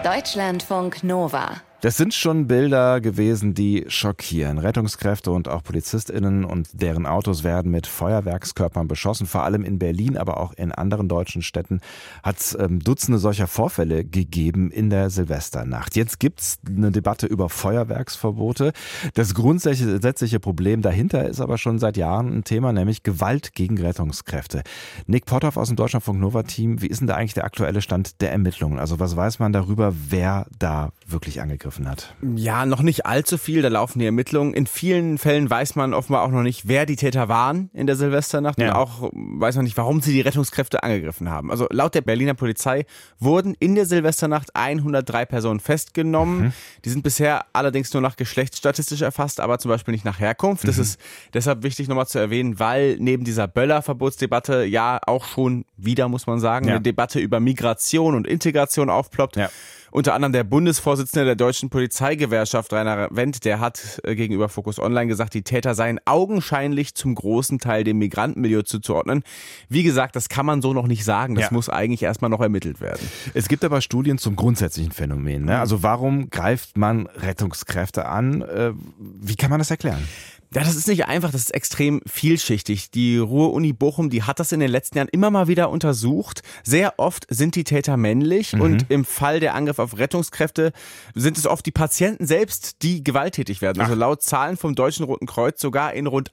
Deutschlandfunk Nova. Das sind schon Bilder gewesen, die schockieren. Rettungskräfte und auch PolizistInnen und deren Autos werden mit Feuerwerkskörpern beschossen. Vor allem in Berlin, aber auch in anderen deutschen Städten hat es Dutzende solcher Vorfälle gegeben in der Silvesternacht. Jetzt gibt's eine Debatte über Feuerwerksverbote. Das grundsätzliche Problem dahinter ist aber schon seit Jahren ein Thema, nämlich Gewalt gegen Rettungskräfte. Nick Potthoff aus dem Deutschlandfunk Nova-Team, wie ist denn da eigentlich der aktuelle Stand der Ermittlungen? Also was weiß man darüber, wer da wirklich angegriffen hat? Ja, noch nicht allzu viel, da laufen die Ermittlungen. In vielen Fällen weiß man offenbar auch noch nicht, wer die Täter waren in der Silvesternacht und auch weiß man nicht, warum sie die Rettungskräfte angegriffen haben. Also laut der Berliner Polizei wurden in der Silvesternacht 103 Personen festgenommen. Die sind bisher allerdings nur nach Geschlecht statistisch erfasst, aber zum Beispiel nicht nach Herkunft. Das ist deshalb wichtig nochmal zu erwähnen, weil neben dieser Böller-Verbotsdebatte ja auch schon wieder, muss man sagen, eine Debatte über Migration und Integration aufploppt. Ja. Unter anderem der Bundesvorsitzende der Deutschen Polizeigewerkschaft, Rainer Wendt, der hat gegenüber Focus Online gesagt, die Täter seien augenscheinlich zum großen Teil dem Migrantenmilieu zuzuordnen. Wie gesagt, das kann man so noch nicht sagen. Das muss eigentlich erstmal noch ermittelt werden. Es gibt aber Studien zum grundsätzlichen Phänomen. Ne? Also warum greift man Rettungskräfte an? Wie kann man das erklären? Ja, das ist nicht einfach, das ist extrem vielschichtig. Die Ruhr-Uni Bochum, die hat das in den letzten Jahren immer mal wieder untersucht. Sehr oft sind die Täter männlich und im Fall der Angriff auf Rettungskräfte sind es oft die Patienten selbst, die gewalttätig werden. Also laut Zahlen vom Deutschen Roten Kreuz sogar in rund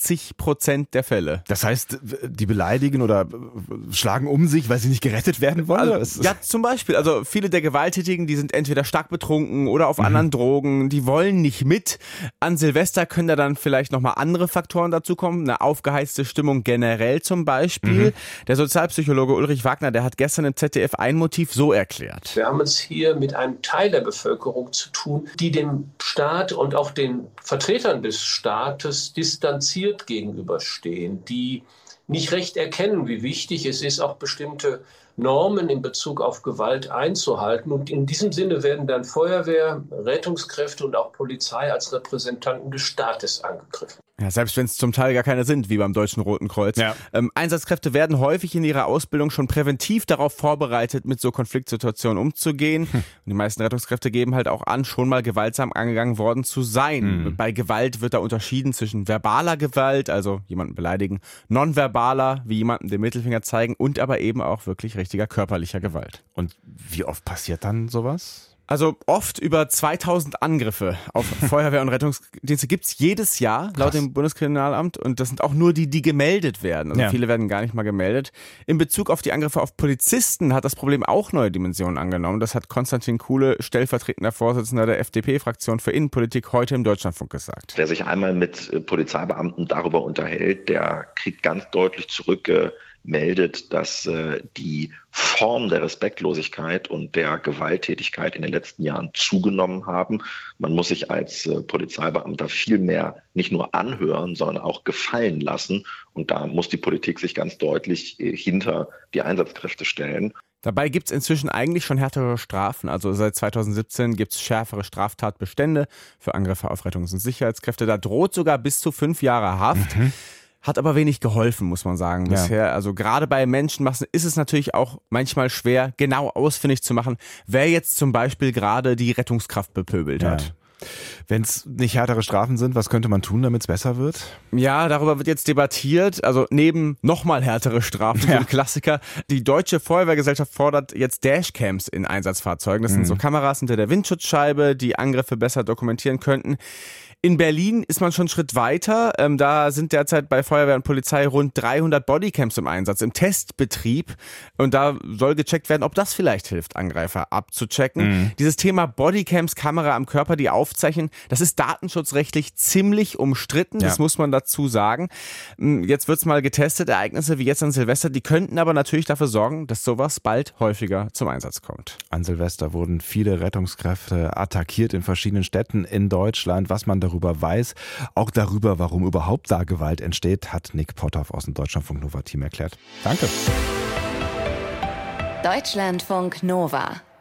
80% der Fälle. Das heißt, die beleidigen oder schlagen um sich, weil sie nicht gerettet werden wollen? Also, ja, zum Beispiel. Also viele der Gewalttätigen, die sind entweder stark betrunken oder auf anderen Drogen. Die wollen nicht mit. An Silvester können da dann vielleicht nochmal andere Faktoren dazu kommen, eine aufgeheizte Stimmung generell zum Beispiel. Der Sozialpsychologe Ulrich Wagner, der hat gestern im ZDF ein Motiv so erklärt. Wir haben es hier mit einem Teil der Bevölkerung zu tun, die dem Staat und auch den Vertretern des Staates distanziert gegenüberstehen, die nicht recht erkennen, wie wichtig es ist, auch bestimmte Normen in Bezug auf Gewalt einzuhalten. Und in diesem Sinne werden dann Feuerwehr, Rettungskräfte und auch Polizei als Repräsentanten des Staates angegriffen. Ja, selbst wenn es zum Teil gar keine sind, wie beim Deutschen Roten Kreuz. Ja. Einsatzkräfte werden häufig in ihrer Ausbildung schon präventiv darauf vorbereitet, mit so Konfliktsituationen umzugehen. Und die meisten Rettungskräfte geben halt auch an, schon mal gewaltsam angegangen worden zu sein. Bei Gewalt wird da unterschieden zwischen verbaler Gewalt, also jemanden beleidigen, nonverbaler, wie jemanden den Mittelfinger zeigen und aber eben auch wirklich richtiger körperlicher Gewalt. Und wie oft passiert dann sowas? Also oft über 2000 Angriffe auf Feuerwehr- und Rettungsdienste gibt's jedes Jahr laut dem Bundeskriminalamt und das sind auch nur die gemeldet werden. Also viele werden gar nicht mal gemeldet. In Bezug auf die Angriffe auf Polizisten hat das Problem auch neue Dimensionen angenommen. Das hat Konstantin Kuhle, stellvertretender Vorsitzender der FDP-Fraktion für Innenpolitik, heute im Deutschlandfunk gesagt. Wer sich einmal mit Polizeibeamten darüber unterhält, der kriegt ganz deutlich zurückgemeldet, dass die Form der Respektlosigkeit und der Gewalttätigkeit in den letzten Jahren zugenommen haben. Man muss sich als Polizeibeamter viel mehr nicht nur anhören, sondern auch gefallen lassen. Und da muss die Politik sich ganz deutlich hinter die Einsatzkräfte stellen. Dabei gibt's inzwischen eigentlich schon härtere Strafen. Also seit 2017 gibt's schärfere Straftatbestände für Angriffe auf Rettungs- und Sicherheitskräfte. Da droht sogar bis zu 5 Jahre Haft. Hat aber wenig geholfen, muss man sagen, bisher. Also gerade bei Menschenmassen ist es natürlich auch manchmal schwer, genau ausfindig zu machen, wer jetzt zum Beispiel gerade die Rettungskraft bepöbelt hat. Wenn es nicht härtere Strafen sind, was könnte man tun, damit es besser wird? Ja, darüber wird jetzt debattiert. Also neben nochmal härtere Strafen, so ein Klassiker. Die Deutsche Feuerwehrgesellschaft fordert jetzt Dashcams in Einsatzfahrzeugen. Das sind so Kameras hinter der Windschutzscheibe, die Angriffe besser dokumentieren könnten. In Berlin ist man schon einen Schritt weiter. Da sind derzeit bei Feuerwehr und Polizei rund 300 Bodycams im Einsatz, im Testbetrieb. Und da soll gecheckt werden, ob das vielleicht hilft, Angreifer abzuchecken. Dieses Thema Bodycams, Kamera am Körper, die aufzeichnen, das ist datenschutzrechtlich ziemlich umstritten. Das muss man dazu sagen. Jetzt wird's mal getestet. Ereignisse wie jetzt an Silvester, die könnten aber natürlich dafür sorgen, dass sowas bald häufiger zum Einsatz kommt. An Silvester wurden viele Rettungskräfte attackiert in verschiedenen Städten in Deutschland. Was man darüber weiß, auch darüber, warum überhaupt da Gewalt entsteht, hat Nick Potthoff aus dem Deutschlandfunk Nova Team erklärt. Danke. Deutschlandfunk Nova.